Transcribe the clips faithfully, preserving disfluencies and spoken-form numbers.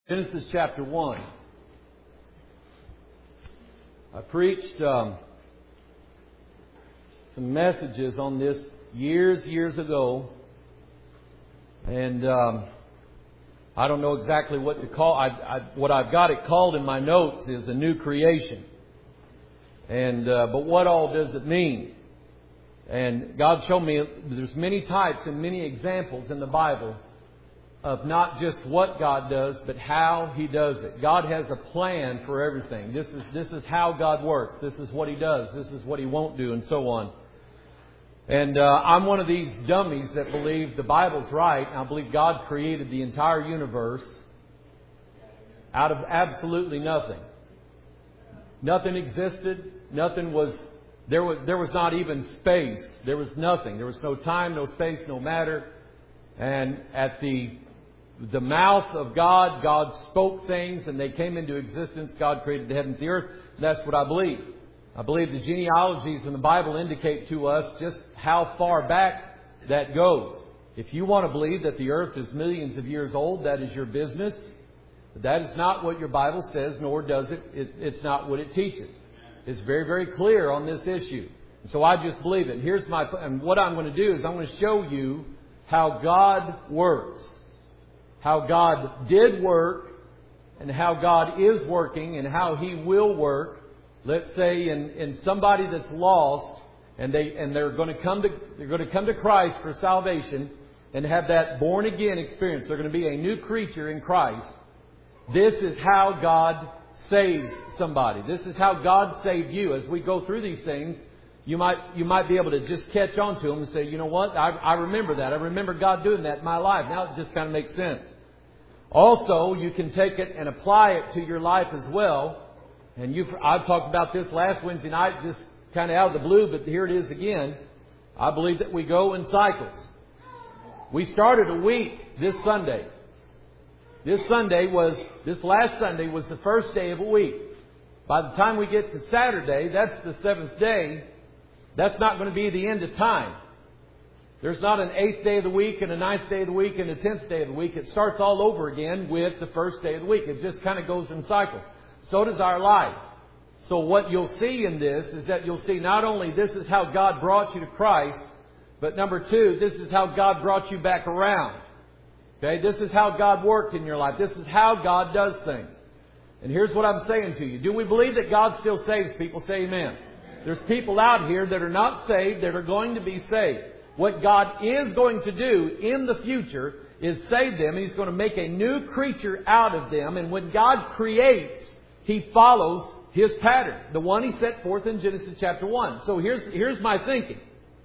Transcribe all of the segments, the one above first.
Genesis chapter one. I preached um, some messages on this years, years ago. And um, I don't know exactly what to call I, I, what I've got it called in my notes is a new creation. And uh, but what all does it mean? And God showed me there's many types and many examples in the Bible of not just what God does, but how He does it. God has a plan for everything. This is this is how God works. This is what He does. This is what He won't do, and so on. And uh, I'm one of these dummies that believe the Bible's right. I believe God created the entire universe out of absolutely nothing. Nothing existed. Nothing was... There was, there was not even space. There was nothing. There was no time, no space, no matter. And at the the mouth of God, God spoke things and they came into existence. God created the heaven and the earth. That's what I believe. I believe the genealogies in the Bible indicate to us just how far back that goes. If you want to believe that the earth is millions of years old, that is your business. But that is not what your Bible says, nor does it. it it's not what it teaches. It's very, very clear on this issue. So I just believe it. Here's my, and what I'm going to do is I'm going to show you how God works. How God did work and how God is working and how He will work. Let's say in, in somebody that's lost and they and they're going to come to they're going to come to Christ for salvation and have that born again experience. They're going to be a new creature in Christ. This is how God saves somebody. This is how God saved you. As we go through these things, you might you might be able to just catch on to them and say, you know what, I, I remember that. I remember God doing that in my life. Now it just kind of makes sense. Also, you can take it and apply it to your life as well. And you've, I've talked about this last Wednesday night, just kind of out of the blue, but here it is again. I believe that we go in cycles. We started a week this Sunday. This Sunday was, this last Sunday was the first day of a week. By the time we get to Saturday, that's the seventh day. That's not going to be the end of time. There's not an eighth day of the week and a ninth day of the week and a tenth day of the week. It starts all over again with the first day of the week. It just kind of goes in cycles. So does our life. So what you'll see in this is that you'll see not only this is how God brought you to Christ, but number two, this is how God brought you back around. Okay, this is how God worked in your life. This is how God does things. And here's what I'm saying to you. Do we believe that God still saves people? Say amen. There's people out here that are not saved that are going to be saved. What God is going to do in the future is save them. He's going to make a new creature out of them. And when God creates, He follows His pattern. The one He set forth in Genesis chapter one. So here's, here's my thinking.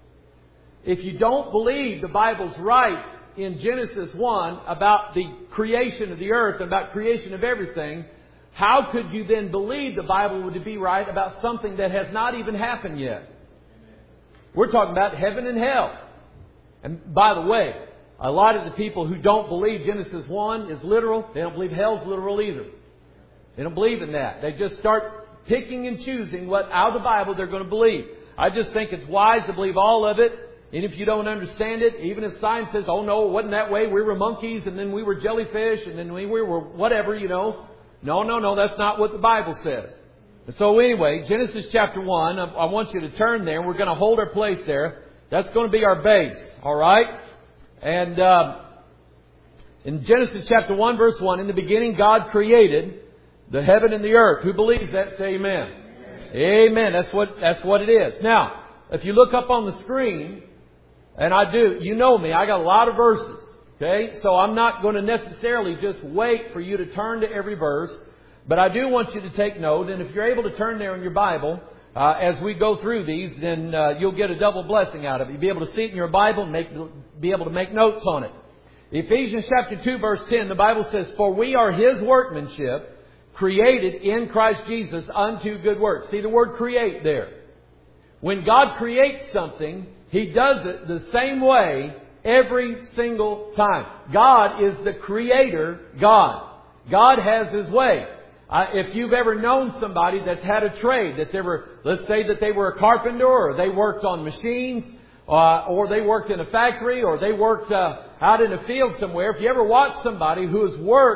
If you don't believe the Bible's right in Genesis one about the creation of the earth, about creation of everything, how could you then believe the Bible would be right about something that has not even happened yet? We're talking about heaven and hell. And by the way, a lot of the people who don't believe Genesis one is literal, they don't believe hell's literal either. They don't believe in that. They just start picking and choosing what out of the Bible they're going to believe. I just think it's wise to believe all of it. And if you don't understand it, even if science says, oh no, it wasn't that way, we were monkeys and then we were jellyfish and then we were whatever, you know. No, no, no, that's not what the Bible says. So anyway, Genesis chapter one, I want you to turn there. We're going to hold our place there. That's going to be our base, all right? And uh, in Genesis chapter one, verse one, in the beginning God created the heaven and the earth. Who believes that? Say amen. Amen. Amen. That's what, that's what it is. Now, if you look up on the screen, and I do, you know me, I got a lot of verses. Okay, so I'm not going to necessarily just wait for you to turn to every verse. But I do want you to take note, and if you're able to turn there in your Bible, uh, as we go through these, then uh, you'll get a double blessing out of it. You'll be able to see it in your Bible and make, be able to make notes on it. Ephesians chapter two, verse ten, the Bible says, for we are His workmanship, created in Christ Jesus unto good works. See the word create there. When God creates something, He does it the same way every single time. God is the creator God. God has His way. Uh, if you've ever known somebody that's had a trade, that's ever, let's say that they were a carpenter or they worked on machines uh, or they worked in a factory or they worked uh, out in a field somewhere. If you ever watch somebody who has worked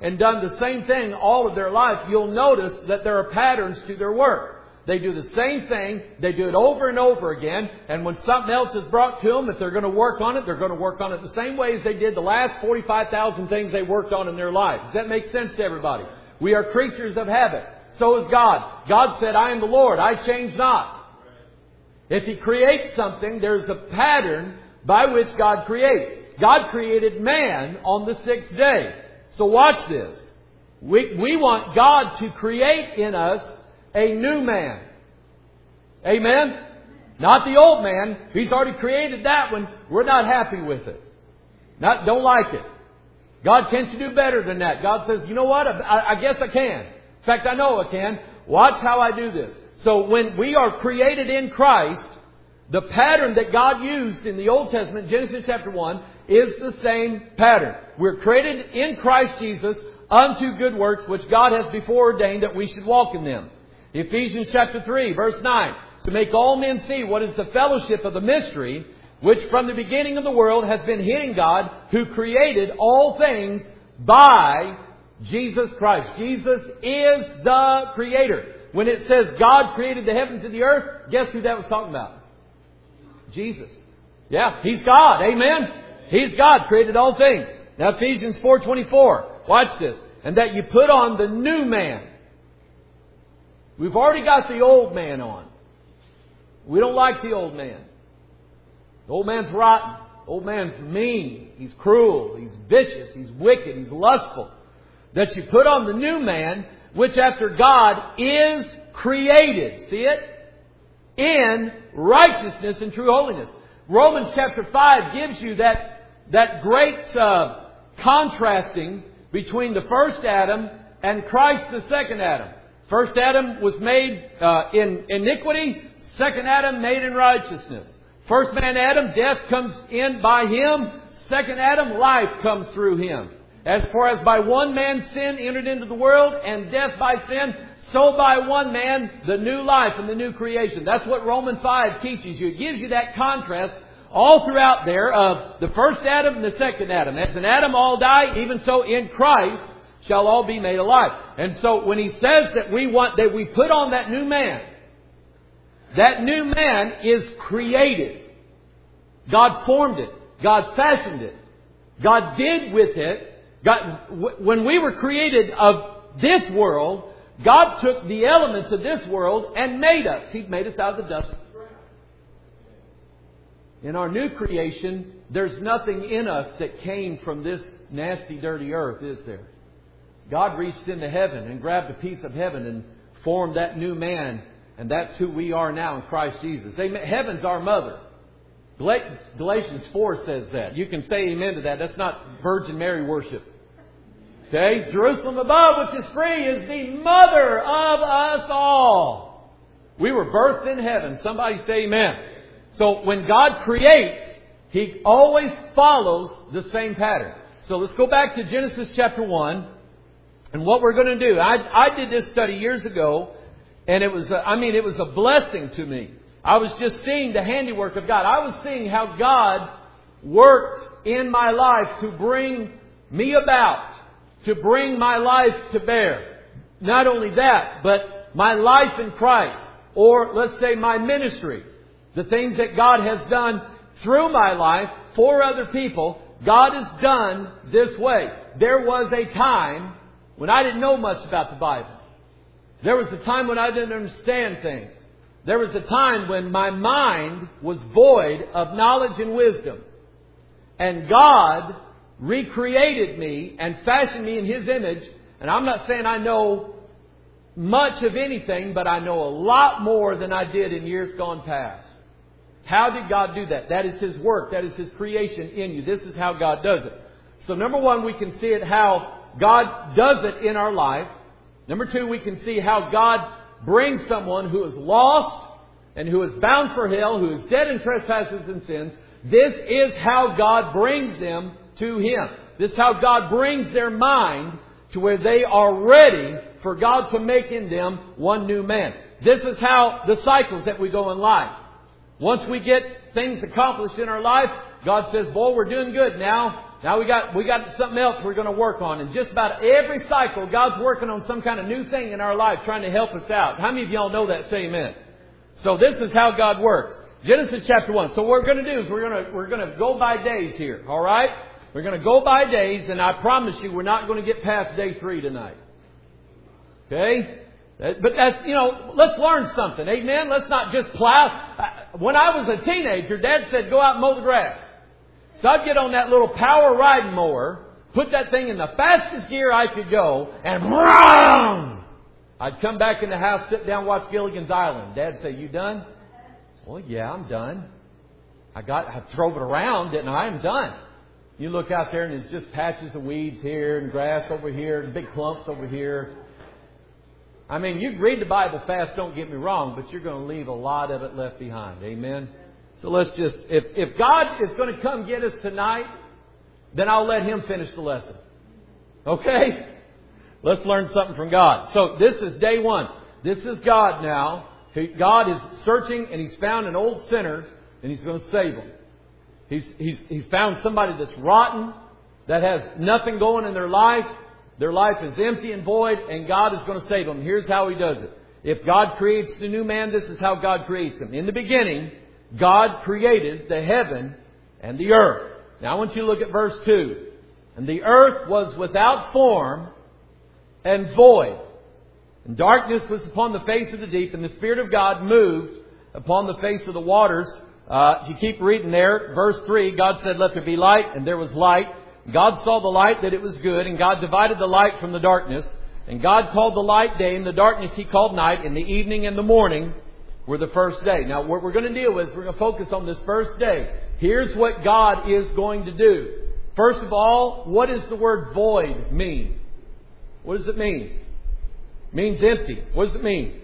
and done the same thing all of their life, you'll notice that there are patterns to their work. They do the same thing. They do it over and over again. And when something else is brought to them, if they're going to work on it, they're going to work on it the same way as they did the last forty-five thousand things they worked on in their life. Does that make sense to everybody? We are creatures of habit. So is God. God said, I am the Lord. I change not. If He creates something, there's a pattern by which God creates. God created man on the sixth day. So watch this. We, we want God to create in us a new man. Amen? Not the old man. He's already created that one. We're not happy with it. Not, don't like it. God, can't you do better than that? God says, you know what? I, I guess I can. In fact, I know I can. Watch how I do this. So when we are created in Christ, the pattern that God used in the Old Testament, Genesis chapter one, is the same pattern. We're created in Christ Jesus unto good works, which God has before ordained that we should walk in them. Ephesians chapter three, verse nine. To make all men see what is the fellowship of the mystery, which from the beginning of the world has been hid in God, who created all things by Jesus Christ. Jesus is the Creator. When it says God created the heavens and the earth, guess who that was talking about? Jesus. Yeah, He's God. Amen? He's God, created all things. Now Ephesians four twenty-four. Watch this. And that you put on the new man. We've already got the old man on. We don't like the old man. The old man's rotten. The old man's mean. He's cruel. He's vicious. He's wicked. He's lustful. That you put on the new man, which after God is created. See it? In righteousness and true holiness. Romans chapter five gives you that, that great uh, contrasting between the first Adam and Christ the second Adam. First Adam was made uh, in iniquity. Second Adam made in righteousness. First man Adam, death comes in by him. Second Adam, life comes through him. As far as by one man sin entered into the world, and death by sin, so by one man the new life and the new creation. That's what Romans five teaches you. It gives you that contrast all throughout there of the first Adam and the second Adam. As in Adam all die, even so in Christ shall all be made alive. And so when He says that we want, that we put on that new man, that new man is created. God formed it. God fashioned it. God did with it. God, when we were created of this world, God took the elements of this world and made us. He made us out of the dust of the ground. In our new creation, there's nothing in us that came from this nasty, dirty earth, is there? God reached into heaven and grabbed a piece of heaven and formed that new man. And that's who we are now in Christ Jesus. Amen. Heaven's our mother. Galatians four says that. You can say amen to that. That's not Virgin Mary worship. Okay? Jerusalem above, which is free, is the mother of us all. We were birthed in heaven. Somebody say amen. So when God creates, He always follows the same pattern. So let's go back to Genesis chapter one. And what we're going to do. I, I did this study years ago. And it was, a, I mean, it was a blessing to me. I was just seeing the handiwork of God. I was seeing how God worked in my life to bring me about, to bring my life to bear. Not only that, but my life in Christ, or let's say my ministry, the things that God has done through my life for other people, God has done this way. There was a time when I didn't know much about the Bible. There was a time when I didn't understand things. There was a time when my mind was void of knowledge and wisdom. And God recreated me and fashioned me in His image. And I'm not saying I know much of anything, but I know a lot more than I did in years gone past. How did God do that? That is His work. That is His creation in you. This is how God does it. So number one, we can see it how God does it in our life. Number two, we can see how God brings someone who is lost and who is bound for hell, who is dead in trespasses and sins. This is how God brings them to Him. This is how God brings their mind to where they are ready for God to make in them one new man. This is how the cycles that we go in life. Once we get things accomplished in our life, God says, boy, we're doing good now. Now we got, we got something else we're going to work on. And just about every cycle, God's working on some kind of new thing in our life, trying to help us out. How many of y'all know that? Say amen. So this is how God works. Genesis chapter one. So what we're going to do is we're going to, we're going to go by days here. All right? We're going to go by days, and I promise you we're not going to get past day three tonight. Okay? But that's, you know, let's learn something. Amen? Let's not just plow. When I was a teenager, Dad said, go out and mow the grass. So I'd get on that little power riding mower, put that thing in the fastest gear I could go, and vroom! I'd come back in the house, sit down, watch Gilligan's Island. Dad'd say, you done? Well, yeah, I'm done. I got, I drove it around, didn't I? I'm done. You look out there and it's just patches of weeds here and grass over here and big clumps over here. I mean, you can read the Bible fast, don't get me wrong, but you're going to leave a lot of it left behind. Amen? So let's just, if, if God is going to come get us tonight, then I'll let Him finish the lesson. Okay? Let's learn something from God. So this is day one. This is God now. God is searching and He's found an old sinner and He's going to save him. He's, he's, He found somebody that's rotten, that has nothing going in their life. Their life is empty and void, and God is going to save them. Here's how He does it. If God creates the new man, this is how God creates him. In the beginning, God created the heaven and the earth. Now I want you to look at verse two. And the earth was without form and void. And darkness was upon the face of the deep, and the Spirit of God moved upon the face of the waters. Uh, if you keep reading there, verse three, God said, let there be light, and there was light. God saw the light that it was good, and God divided the light from the darkness. And God called the light day, and the darkness He called night, and the evening and the morning were the first day. Now, what we're going to deal with, we're going to focus on this first day. Here's what God is going to do. First of all, what does the word void mean? What does it mean? It means empty. What does it mean?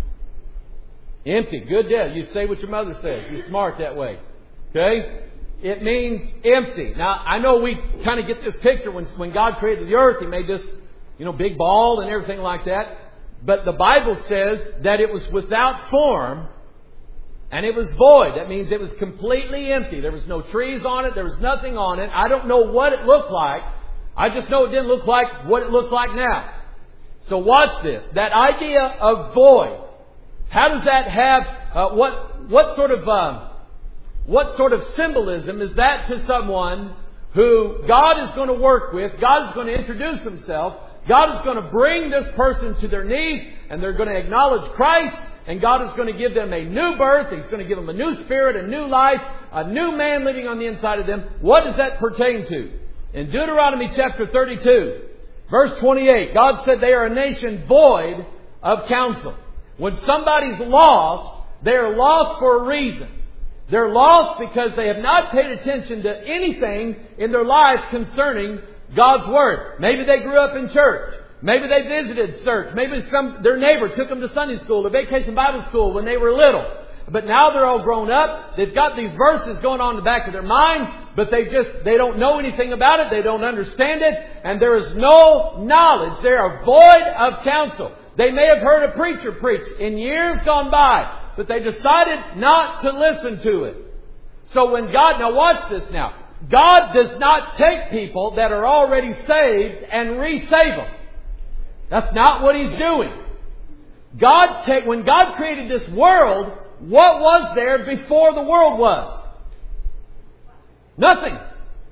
Empty. Good deal. You say what your mother says. You're smart that way. Okay? It means empty. Now, I know we kind of get this picture when, when God created the earth, He made this, you know, big ball and everything like that. But the Bible says that it was without form and it was void. That means it was completely empty. There was no trees on it. There was nothing on it. I don't know what it looked like. I just know it didn't look like what it looks like now. So watch this. That idea of void. How does that have, uh, what, what sort of, um, what sort of symbolism is that to someone who God is going to work with? God is going to introduce Himself. God is going to bring this person to their knees, and they're going to acknowledge Christ, and God is going to give them a new birth. He's going to give them a new spirit, a new life, a new man living on the inside of them. What does that pertain to? In Deuteronomy chapter thirty-two, verse twenty-eight, God said they are a nation void of counsel. When somebody's lost, they are lost for a reason. They're lost because they have not paid attention to anything in their life concerning God's Word. Maybe they grew up in church. Maybe they visited church. Maybe some their neighbor took them to Sunday school or vacation Bible school when they were little. But now they're all grown up. They've got these verses going on in the back of their mind, but they just, they don't know anything about it. They don't understand it. And there is no knowledge. They are void of counsel. They may have heard a preacher preach in years gone by, but they decided not to listen to it. So when God, now watch this now. God does not take people that are already saved and re-save them. That's not what He's doing. God take, when God created this world, what was there before the world was? Nothing.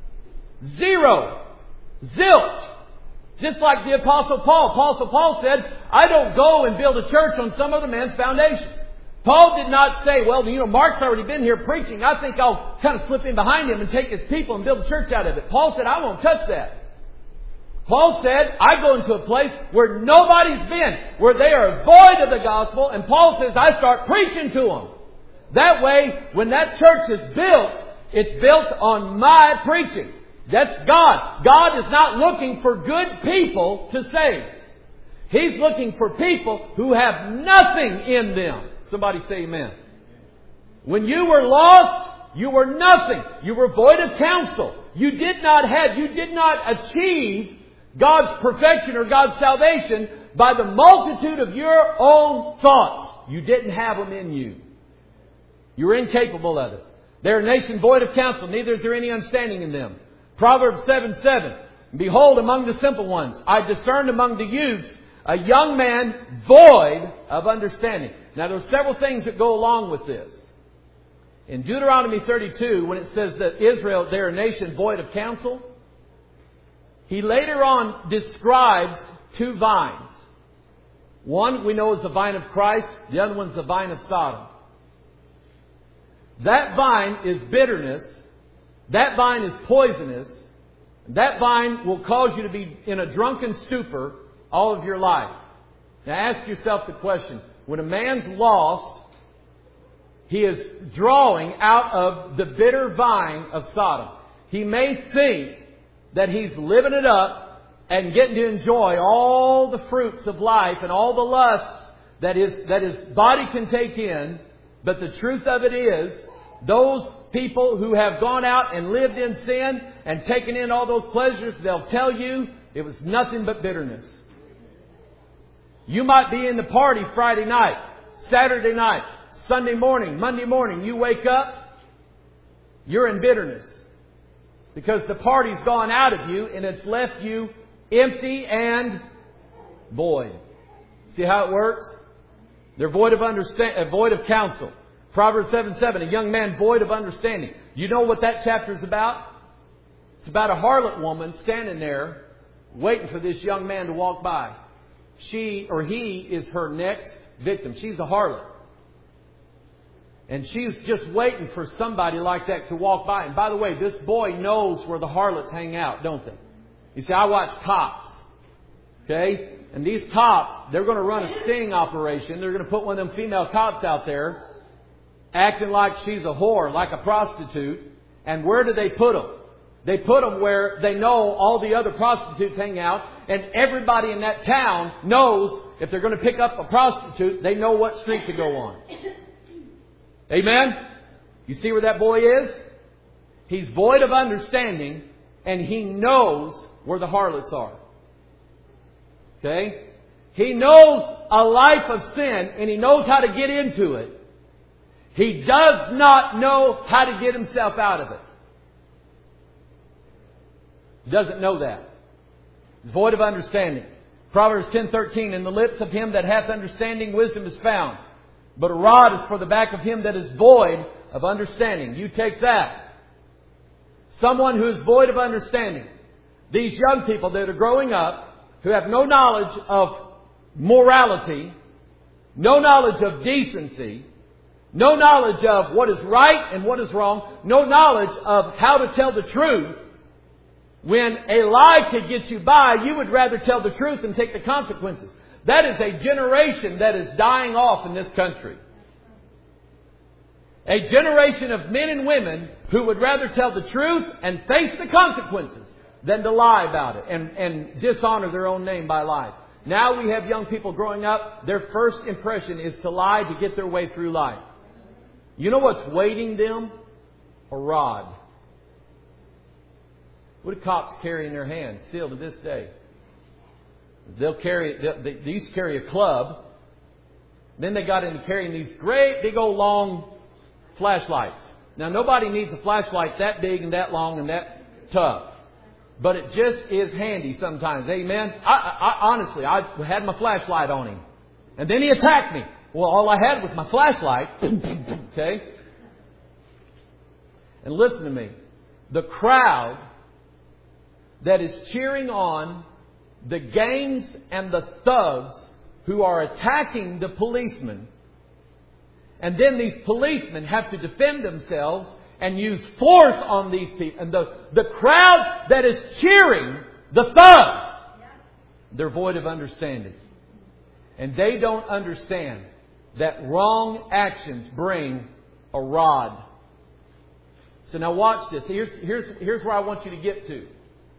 Zero. Zilch. Just like the Apostle Paul. Apostle Paul said, I don't go and build a church on some other man's foundation. Paul did not say, well, you know, Mark's already been here preaching. I think I'll kind of slip in behind him and take his people and build a church out of it. Paul said, I won't touch that. Paul said, I go into a place where nobody's been, where they are void of the gospel. And Paul says, I start preaching to them. That way, when that church is built, it's built on my preaching. That's God. God is not looking for good people to save. He's looking for people who have nothing in them. Somebody say amen. When you were lost, you were nothing. You were void of counsel. You did not have, you did not achieve God's perfection or God's salvation by the multitude of your own thoughts. You didn't have them in you. You were incapable of it. They're a nation void of counsel, neither is there any understanding in them. Proverbs seven seven. Behold, among the simple ones, I discerned among the youths a young man void of understanding. Now, there are several things that go along with this. In Deuteronomy thirty-two, when it says that Israel, they're a nation void of counsel, he later on describes two vines. One we know is the vine of Christ. The other one's the vine of Sodom. That vine is bitterness. That vine is poisonous. That vine will cause you to be in a drunken stupor all of your life. Now ask yourself the question. When a man's lost, he is drawing out of the bitter vine of Sodom. He may think that he's living it up and getting to enjoy all the fruits of life and all the lusts that his, that his body can take in. But the truth of it is, those people who have gone out and lived in sin and taken in all those pleasures, they'll tell you it was nothing but bitterness. You might be in the party Friday night, Saturday night, Sunday morning, Monday morning. You wake up, you're in bitterness. Because the party's gone out of you and it's left you empty and void. See how it works? They're void of understand, void of counsel. Proverbs seven seven, a young man void of understanding. You know what that chapter is about? It's about a harlot woman standing there waiting for this young man to walk by. She or he is her next victim. She's a harlot. And she's just waiting for somebody like that to walk by. And by the way, this boy knows where the harlots hang out, don't they? You see, I watch Cops. Okay? And these cops, they're going to run a sting operation. They're going to put one of them female cops out there acting like she's a whore, like a prostitute. And where do they put them? They put them where they know all the other prostitutes hang out. And everybody in that town knows if they're going to pick up a prostitute, they know what street to go on. Amen? You see where that boy is? He's void of understanding and he knows where the harlots are. Okay? He knows a life of sin and he knows how to get into it. He does not know how to get himself out of it. He doesn't know that. He's void of understanding. Proverbs ten thirteen, in the lips of him that hath understanding wisdom is found. But a rod is for the back of him that is void of understanding. You take that. Someone who is void of understanding. These young people that are growing up, who have no knowledge of morality, no knowledge of decency, no knowledge of what is right and what is wrong, no knowledge of how to tell the truth. When a lie could get you by, you would rather tell the truth and take the consequences. That is a generation that is dying off in this country. A generation of men and women who would rather tell the truth and face the consequences than to lie about it and, and dishonor their own name by lies. Now we have young people growing up, their first impression is to lie to get their way through life. You know what's waiting them? A rod. What do cops carry in their hands still to this day? They'll carry, they, they used to carry a club. Then they got into carrying these great big old long flashlights. Now nobody needs a flashlight that big and that long and that tough. But it just is handy sometimes. Amen? I, I, honestly, I had my flashlight on him. And then he attacked me. Well, all I had was my flashlight. Okay? And listen to me. The crowd that is cheering on the gangs and the thugs who are attacking the policemen. And then these policemen have to defend themselves and use force on these people. And the, the crowd that is cheering the thugs, they're void of understanding. And they don't understand that wrong actions bring a rod. So now watch this. Here's, here's, here's where I want you to get to.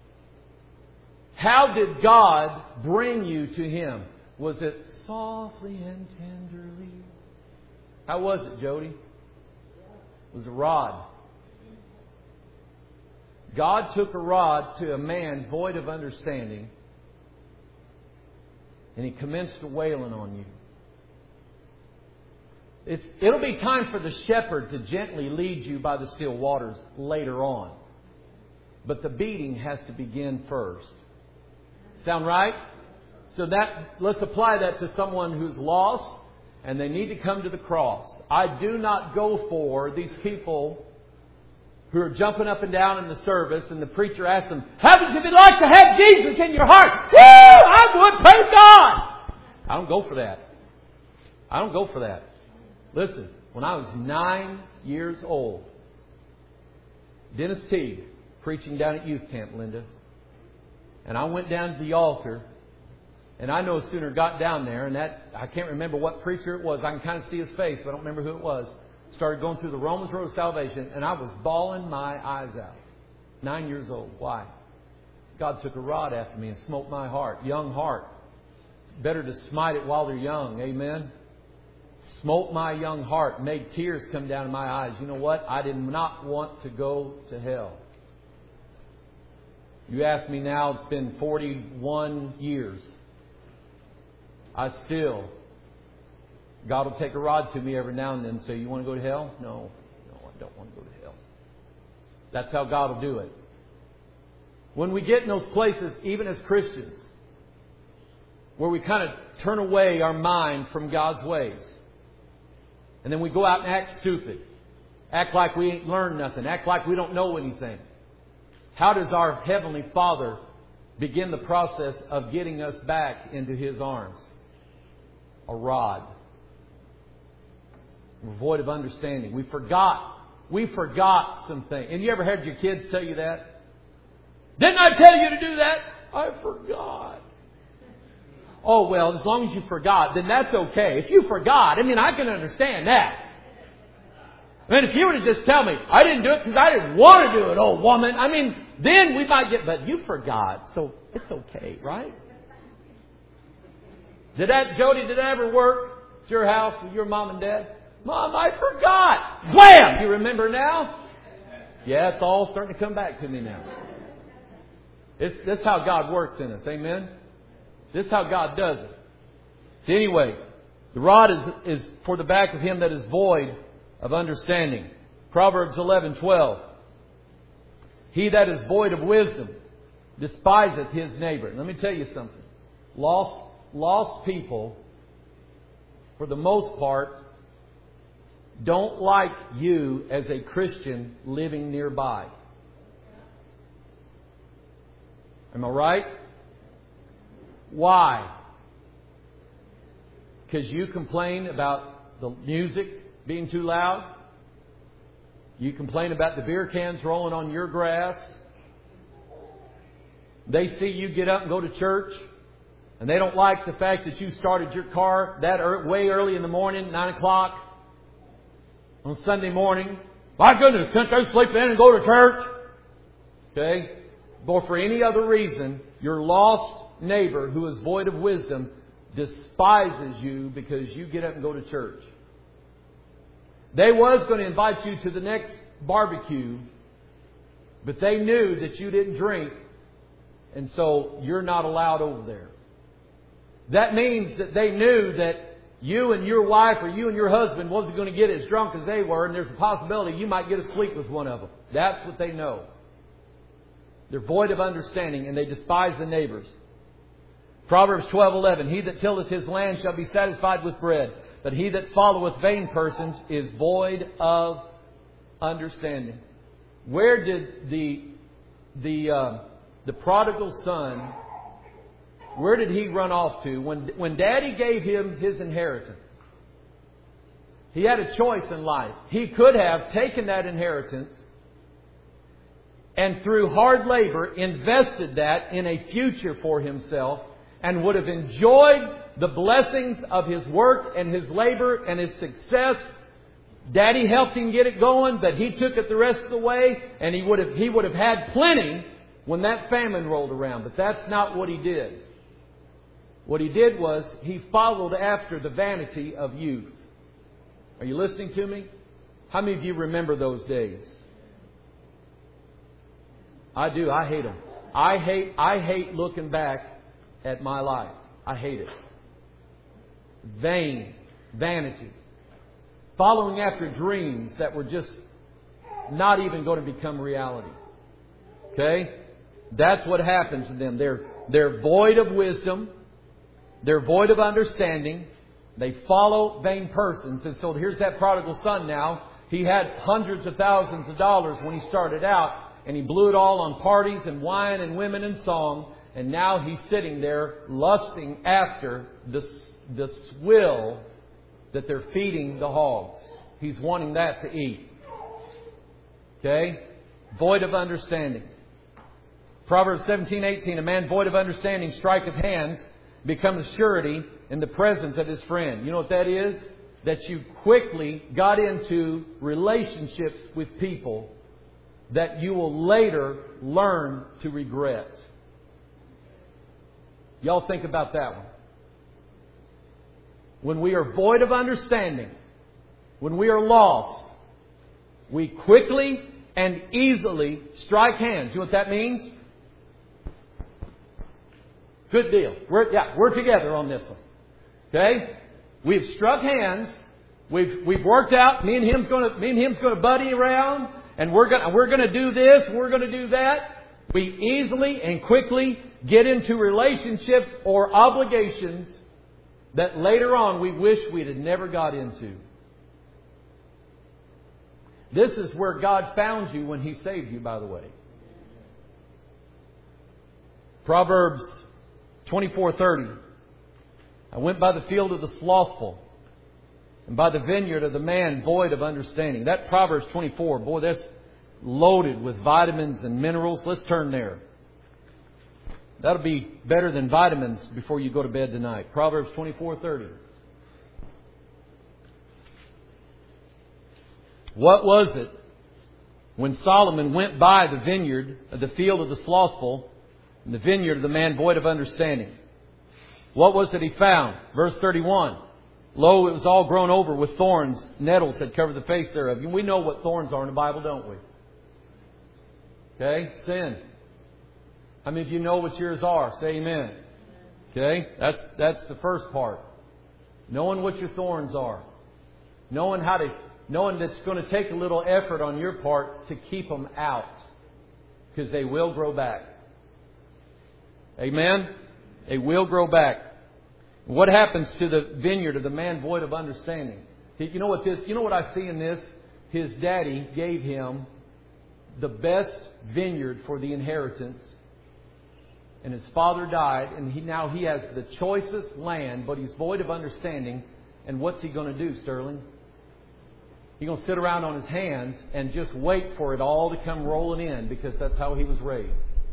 How did God bring you to Him? Was it softly and tenderly? How was it, Jody? It was a rod. God took a rod to a man void of understanding, and He commenced wailing on you. It's, it'll be time for the shepherd to gently lead you by the still waters later on. But the beating has to begin first. Sound right? So that, let's apply that to someone who's lost and they need to come to the cross. I do not go for these people who are jumping up and down in the service and the preacher asks them, how would you like to have Jesus in your heart? Woo! I would, praise God! I don't go for that. I don't go for that. Listen, when I was nine years old, Dennis Teague preaching down at youth camp, Linda, and I went down to the altar. And I no sooner got down there, and that I can't remember what preacher it was. I can kind of see his face, but I don't remember who it was. Started going through the Romans Road of Salvation, and I was bawling my eyes out. Nine years old. Why? God took a rod after me and smote my heart. Young heart. It's better to smite it while they're young. Amen? Smote my young heart. Made tears come down in my eyes. You know what? I did not want to go to hell. You ask me now, it's been forty-one years. I still, God will take a rod to me every now and then and say, you want to go to hell? No, no, I don't want to go to hell. That's how God will do it. When we get in those places, even as Christians, where we kind of turn away our mind from God's ways, and then we go out and act stupid, act like we ain't learned nothing, act like we don't know anything. How does our Heavenly Father begin the process of getting us back into His arms? A rod. We're void of understanding. We forgot. We forgot some things. And you ever heard your kids tell you that? Didn't I tell you to do that? I forgot. Oh, well, as long as you forgot, then that's okay. If you forgot, I mean, I can understand that. I mean, if you were to just tell me, I didn't do it because I didn't want to do it, old woman. I mean, then we might get, but you forgot, so it's okay, right? Did that, Jody, did that ever work at your house with your mom and dad? Mom, I forgot. Wham! You remember now? Yeah, it's all starting to come back to me now. This, this is how God works in us. Amen? This is how God does it. See, anyway, the rod is, is for the back of him that is void of understanding. Proverbs eleven twelve. He that is void of wisdom despiseth his neighbor. Let me tell you something. Lost, lost people, for the most part, don't like you as a Christian living nearby. Am I right? Why? Because you complain about the music being too loud. You complain about the beer cans rolling on your grass. They see you get up and go to church, and they don't like the fact that you started your car that er- way early in the morning, nine o'clock on Sunday morning. My goodness, can't they sleep in and go to church? Okay? Or for any other reason, your lost neighbor who is void of wisdom despises you because you get up and go to church. They was going to invite you to the next barbecue, but they knew that you didn't drink, and so you're not allowed over there. That means that they knew that you and your wife or you and your husband wasn't going to get as drunk as they were, and there's a possibility you might get asleep with one of them. That's what they know. They're void of understanding, and they despise the neighbors. Proverbs twelve eleven. He that tilleth his land shall be satisfied with bread, but he that followeth vain persons is void of understanding. Where did the the uh, the prodigal son, where did he run off to? When when Daddy gave him his inheritance, he had a choice in life. He could have taken that inheritance and through hard labor invested that in a future for himself and would have enjoyed the blessings of his work and his labor and his success. Daddy helped him get it going, but he took it the rest of the way, and he would have he would have had plenty when that famine rolled around. But that's not what he did. What he did was he followed after the vanity of youth. Are you listening to me? How many of you remember those days? I do. I hate them. I hate I hate looking back at my life. I hate it. Vain, vanity, following after dreams that were just not even going to become reality. Okay? That's what happens to them. They're, they're void of wisdom. They're void of understanding. They follow vain persons. And so here's that prodigal son now. He had hundreds of thousands of dollars when he started out, and he blew it all on parties and wine and women and song. And now he's sitting there lusting after the, the swill that they're feeding the hogs. He's wanting that to eat. Okay? Void of understanding. Proverbs seventeen eighteen, a man void of understanding striketh hands, becomes surety in the presence of his friend. You know what that is? That you quickly got into relationships with people that you will later learn to regret. Y'all think about that one. When we are void of understanding, when we are lost, we quickly and easily strike hands. You know what that means? Good deal. We're, yeah, we're together on this one. Okay? We've struck hands. We've we've worked out. Me and him's going to me and him's going to buddy around, and we're going we're going to do this. We're going to do that. We easily and quickly get into relationships or obligations that later on we wish we'd had never got into. This is where God found you when He saved you, by the way. Proverbs twenty-four thirty. I went by the field of the slothful, and by the vineyard of the man void of understanding. That Proverbs twenty-four, boy, that's loaded with vitamins and minerals. Let's turn there. That'll be better than vitamins before you go to bed tonight. Proverbs twenty-four thirty. What was it when Solomon went by the vineyard, the field of the slothful, and the vineyard of the man void of understanding? What was it he found? Verse thirty-one. Lo, it was all grown over with thorns. Nettles had covered the face thereof. We know what thorns are in the Bible, don't we? Okay? Sin. How many of you know what yours are? Say amen. Okay? That's, that's the first part. Knowing what your thorns are. Knowing how to, knowing that's going to take a little effort on your part to keep them out. Because they will grow back. Amen? They will grow back. What happens to the vineyard of the man void of understanding? You know what this? You know what I see in this? His daddy gave him the best vineyard for the inheritance, and his father died, and he now he has the choicest land, but he's void of understanding. And what's he going to do, Sterling? He's going to sit around on his hands and just wait for it all to come rolling in, because that's how he was raised.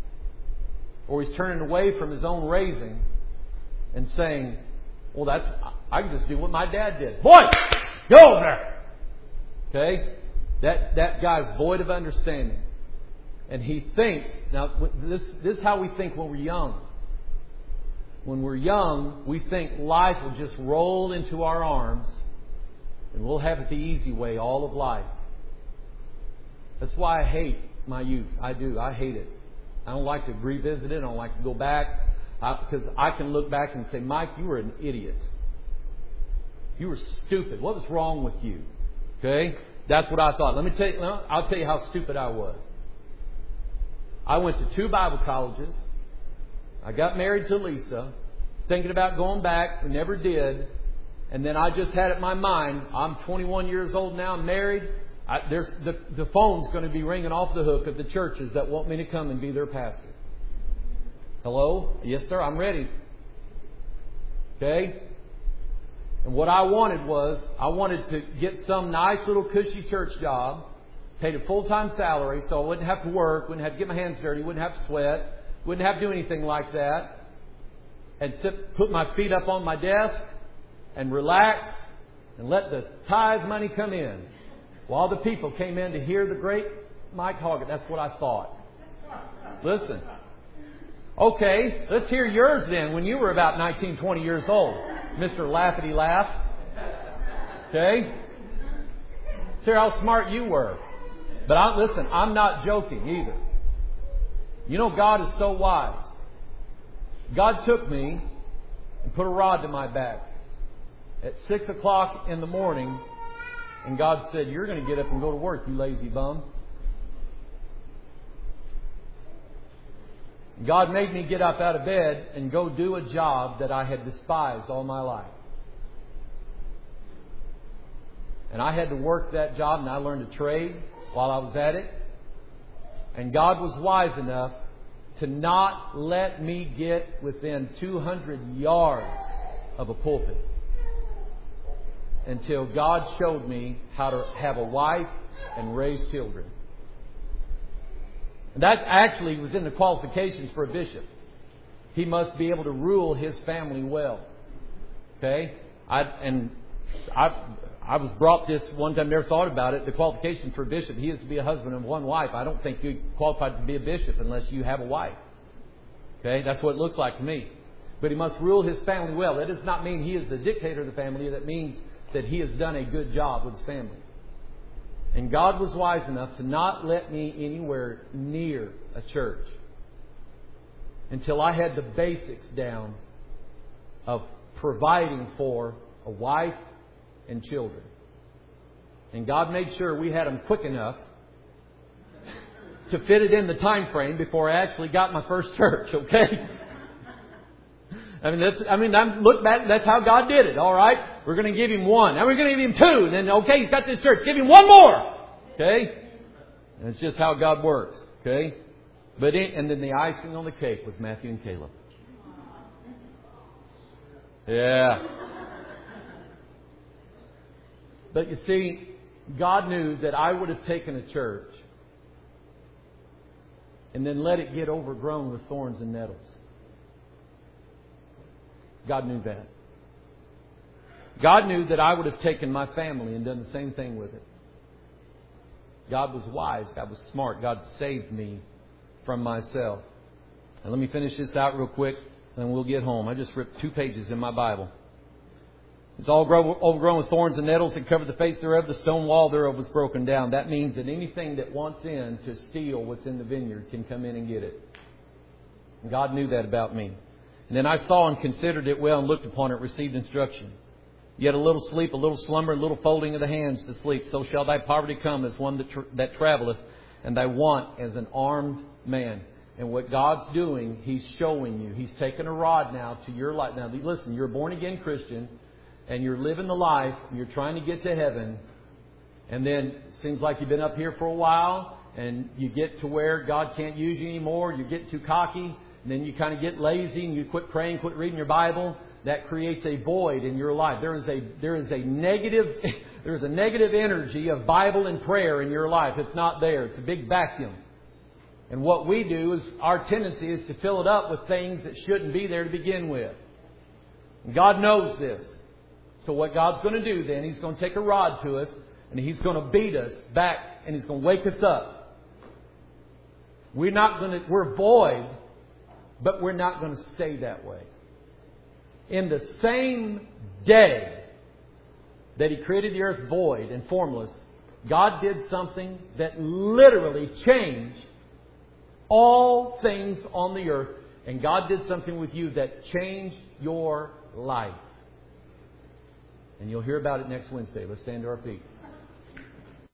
Or he's turning away from his own raising and saying, well, that's, I can just do what my dad did. Boy, go over there. Okay? That, that guy's void of understanding. And he thinks, now this, this is how we think when we're young. When we're young, we think life will just roll into our arms and we'll have it the easy way all of life. That's why I hate my youth. I do. I hate it. I don't like to revisit it. I don't like to go back. I, because I can look back and say, Mike, you were an idiot. You were stupid. What was wrong with you? Okay? That's what I thought. Let me tell you, I'll tell you how stupid I was. I went to two Bible colleges. I got married to Lisa, thinking about going back. We never did. And then I just had it in my mind, I'm twenty-one years old now, I'm married. I, there's, the, the phone's going to be ringing off the hook of the churches that want me to come and be their pastor. Hello? Yes, sir, I'm ready. Okay? And what I wanted was, I wanted to get some nice little cushy church job, paid a full-time salary so I wouldn't have to work, wouldn't have to get my hands dirty, wouldn't have to sweat, wouldn't have to do anything like that, and sit, put my feet up on my desk and relax and let the tithe money come in while the people came in to hear the great Mike Hoggett. That's what I thought. Listen. Okay, let's hear yours then when you were about nineteen, twenty years old. Mister Laughy Laugh. Okay? Let's hear how smart you were. But I, listen, I'm not joking either. You know, God is so wise. God took me and put a rod to my back at six o'clock in the morning, and God said, you're going to get up and go to work, you lazy bum. God made me get up out of bed and go do a job that I had despised all my life. And I had to work that job, and I learned a trade while I was at it. And God was wise enough to not let me get within two hundred yards of a pulpit until God showed me how to have a wife and raise children. And that actually was in the qualifications for a bishop. He must be able to rule his family well. Okay? I, and I, I was brought this one time, never thought about it. The qualifications for a bishop, he is to be a husband of one wife. I don't think you're qualified to be a bishop unless you have a wife. Okay? That's what it looks like to me. But he must rule his family well. That does not mean he is the dictator of the family. That means that he has done a good job with his family. And God was wise enough to not let me anywhere near a church until I had the basics down of providing for a wife and children. And God made sure we had them quick enough to fit it in the time frame before I actually got my first church. Okay? I mean, that's, I mean, I'm, look back, that's how God did it. All right? We're going to give him one. Now we're going to give him two. And then, okay, he's got this church. Give him one more. Okay? And it's just how God works. Okay? But in, and then the icing on the cake was Matthew and Caleb. Yeah. But you see, God knew that I would have taken a church and then let it get overgrown with thorns and nettles. God knew that. God knew that I would have taken my family and done the same thing with it. God was wise. God was smart. God saved me from myself. And let me finish this out real quick, and we'll get home. I just ripped two pages in my Bible. It's all grow, overgrown with thorns and nettles that covered the face thereof. The stone wall thereof was broken down. That means that anything that wants in to steal what's in the vineyard can come in and get it. And God knew that about me. And then I saw and considered it well and looked upon it, received instruction. Yet a little sleep, a little slumber, a little folding of the hands to sleep. So shall thy poverty come as one that, tra- that traveleth, and thy want as an armed man. And what God's doing, He's showing you. He's taken a rod now to your life. Now listen, you're a born again Christian, and you're living the life, and you're trying to get to heaven. And then it seems like you've been up here for a while, and you get to where God can't use you anymore. You get too cocky, and then you kind of get lazy, and you quit praying, quit reading your Bible. That creates a void in your life. There is a there is a negative there is a negative energy of Bible and prayer in your life. It's not there. It's a big vacuum. And what we do is our tendency is to fill it up with things that shouldn't be there to begin with. And God knows this. So what God's going to do then, He's going to take a rod to us, and He's going to beat us back, and He's going to wake us up. We're not going to we're void, but we're not going to stay that way. In the same day that He created the earth void and formless, God did something that literally changed all things on the earth. And God did something with you that changed your life. And you'll hear about it next Wednesday. Let's stand to our feet.